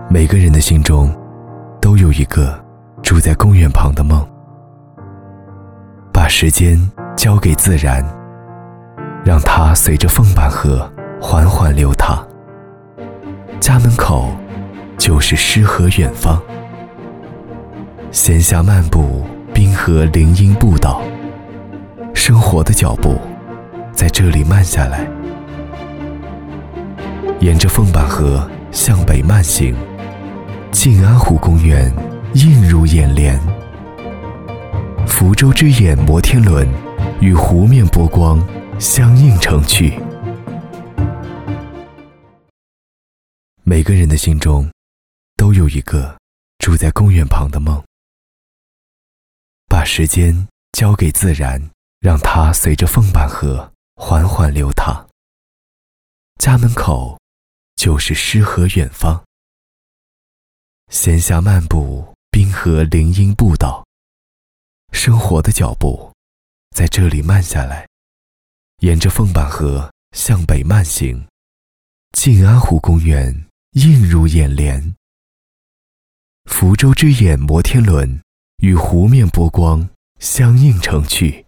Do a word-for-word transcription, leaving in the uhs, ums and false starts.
每个人的心中都有一个住在公园旁的梦。把时间交给自然，让它随着风板河缓缓流淌。家门口就是诗和远方。闲暇漫步滨河林荫步道，生活的脚步在这里慢下来。沿着风板河向北慢行，静安湖公园映入眼帘。福州之眼摩天轮与湖面波光相映成趣。每个人的心中都有一个住在公园旁的梦。把时间交给自然，让它随着风板河缓缓流淌。家门口就是诗和远方。闲暇漫步滨河林荫步道，生活的脚步在这里慢下来。沿着风板河向北慢行，静安湖公园映入眼帘。福州之眼摩天轮与湖面波光相映成趣。